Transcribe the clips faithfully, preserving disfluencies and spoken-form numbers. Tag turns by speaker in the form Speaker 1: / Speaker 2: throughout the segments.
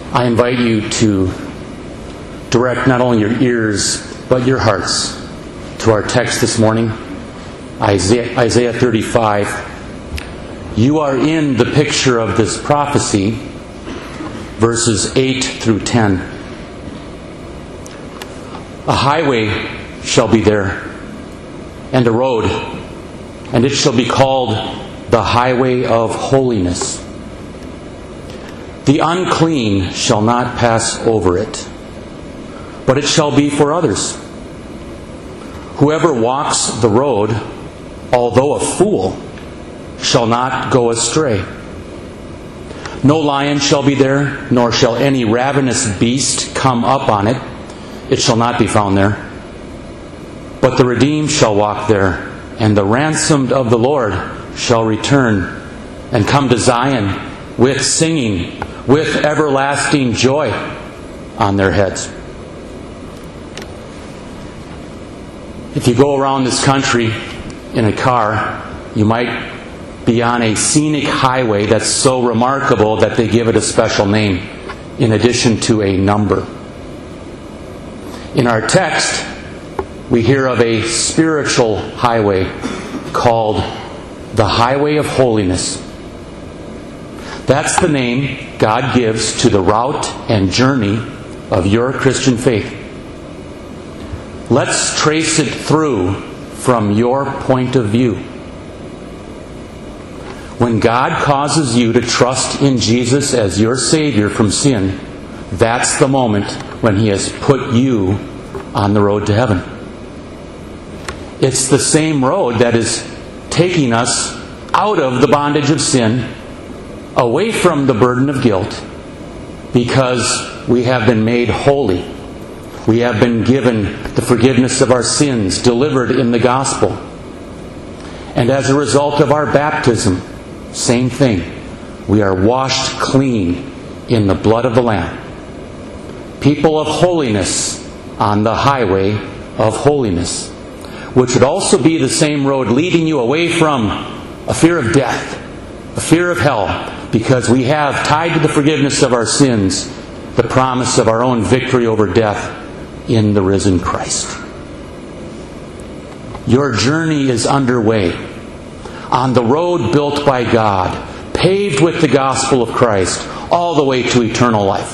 Speaker 1: I invite you to direct not only your ears, but your hearts to our text this morning, Isaiah, Isaiah thirty-five. You are in the picture of this prophecy, verses eight through ten. A highway shall be there, and a road, and it shall be called the highway of holiness. The unclean shall not pass over it, but it shall be for others. Whoever walks the road, although a fool, shall not go astray. No lion shall be there, nor shall any ravenous beast come up on it. It shall not be found there. But the redeemed shall walk there, and the ransomed of the Lord shall return and come to Zion with singing, with everlasting joy on their heads. If you go around this country in a car, you might be on a scenic highway that's so remarkable that they give it a special name in addition to a number. In our text, we hear of a spiritual highway called the Highway of Holiness. That's the name God gives to the route and journey of your Christian faith. Let's trace it through from your point of view. When God causes you to trust in Jesus as your Savior from sin, that's the moment when He has put you on the road to heaven. It's the same road that is taking us out of the bondage of sin, away from the burden of guilt, because we have been made holy. We have been given the forgiveness of our sins, delivered in the gospel. And as a result of our baptism, same thing. We are washed clean in the blood of the Lamb. People of holiness on the highway of holiness, which would also be the same road leading you away from a fear of death, a fear of hell, because we have tied to the forgiveness of our sins the promise of our own victory over death in the risen Christ. Your journey is underway on the road built by God, paved with the gospel of Christ, all the way to eternal life.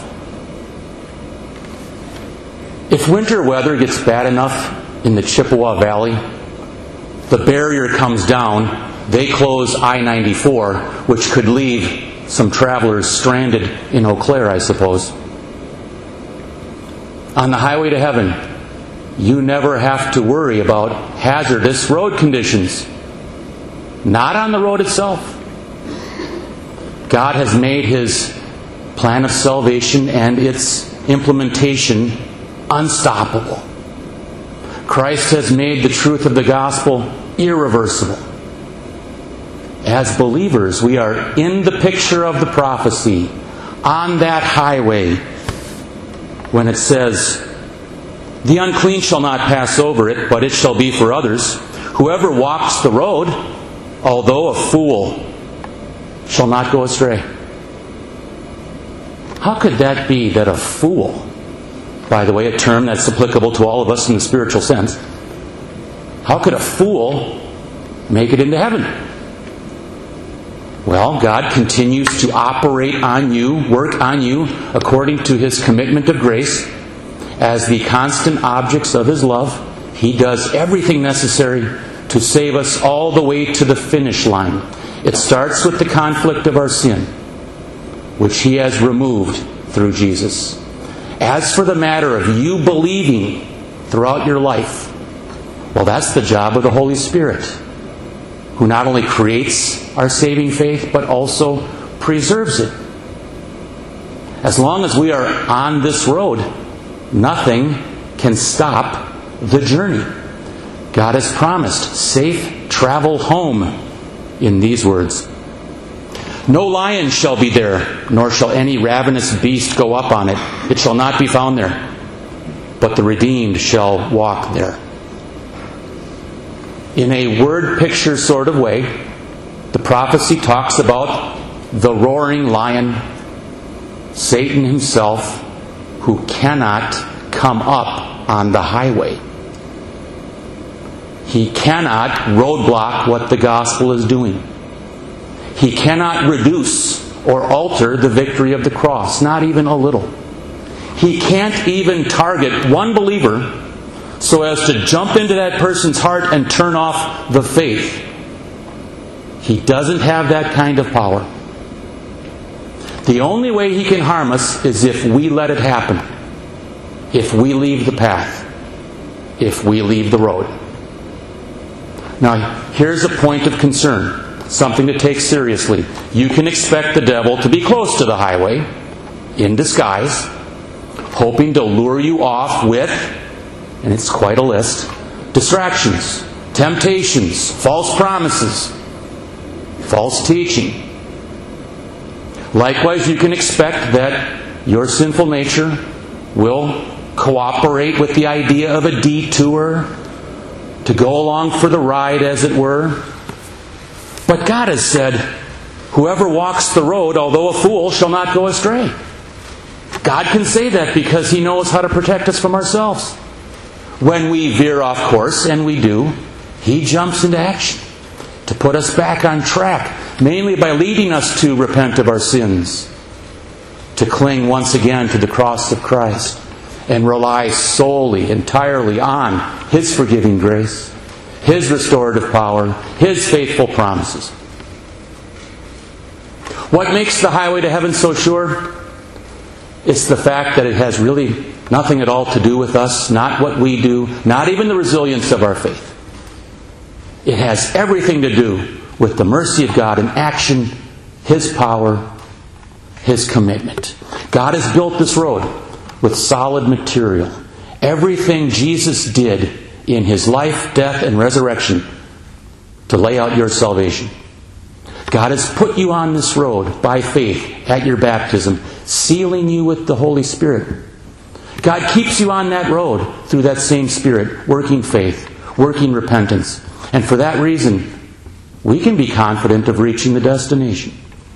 Speaker 1: If winter weather gets bad enough in the Chippewa Valley, the barrier comes down, they close I ninety-four, which could leave some travelers stranded in Eau Claire, I suppose. On the highway to heaven, you never have to worry about hazardous road conditions. Not on the road itself. God has made His plan of salvation and its implementation unstoppable. Christ has made the truth of the gospel irreversible. As believers, we are in the picture of the prophecy, on that highway, when it says, "The unclean shall not pass over it, but it shall be for others. Whoever walks the road, although a fool, shall not go astray." How could that be that a fool, by the way, a term that's applicable to all of us in the spiritual sense, how could a fool make it into heaven? Well, God continues to operate on you, work on you, according to His commitment of grace. As the constant objects of His love, He does everything necessary to save us all the way to the finish line. It starts with the conflict of our sin, which He has removed through Jesus. As for the matter of you believing throughout your life, well, that's the job of the Holy Spirit, who not only creates our saving faith, but also preserves it. As long as we are on this road, nothing can stop the journey. God has promised safe travel home in these words. No lion shall be there, nor shall any ravenous beast go up on it. It shall not be found there, but the redeemed shall walk there. In a word picture sort of way, the prophecy talks about the roaring lion, Satan himself, who cannot come up on the highway. He cannot roadblock what the gospel is doing. He cannot reduce or alter the victory of the cross, not even a little. He can't even target one believer so as to jump into that person's heart and turn off the faith. He doesn't have that kind of power. The only way he can harm us is if we let it happen. If we leave the path. If we leave the road. Now, here's a point of concern. Something to take seriously. You can expect the devil to be close to the highway, in disguise, hoping to lure you off with, and it's quite a list, distractions, temptations, false promises, false teaching. Likewise, you can expect that your sinful nature will cooperate with the idea of a detour, to go along for the ride, as it were. But God has said, whoever walks the road, although a fool, shall not go astray. God can say that because He knows how to protect us from ourselves. When we veer off course, and we do, He jumps into action to put us back on track, mainly by leading us to repent of our sins, to cling once again to the cross of Christ, and rely solely, entirely on His forgiving grace, His restorative power, His faithful promises. What makes the highway to heaven so sure? It's the fact that it has really nothing at all to do with us, not what we do, not even the resilience of our faith. It has everything to do with the mercy of God in action, His power, His commitment. God has built this road with solid material. Everything Jesus did in His life, death, and resurrection to lay out your salvation. God has put you on this road by faith at your baptism, sealing you with the Holy Spirit. God keeps you on that road through that same Spirit, working faith, working repentance. And for that reason, we can be confident of reaching the destination.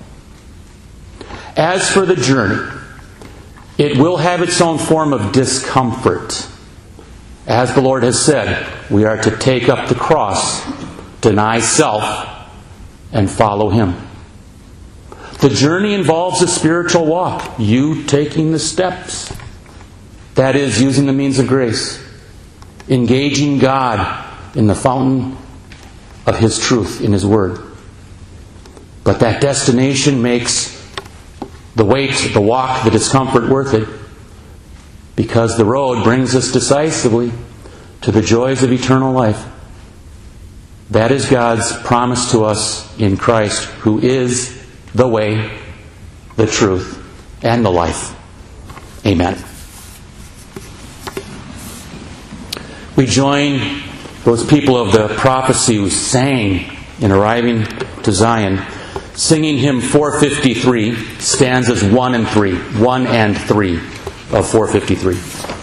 Speaker 1: As for the journey, it will have its own form of discomfort. As the Lord has said, we are to take up the cross, deny self, and follow Him. The journey involves a spiritual walk, you taking the steps. That is, using the means of grace, engaging God in the fountain of His truth, in His Word. But that destination makes the wait, the walk, the discomfort worth it, because the road brings us decisively to the joys of eternal life. That is God's promise to us in Christ, who is the way, the truth, and the life. Amen. We join those people of the prophecy who sang in arriving to Zion, singing hymn four fifty-three, stanzas one and three, one and three of four fifty-three.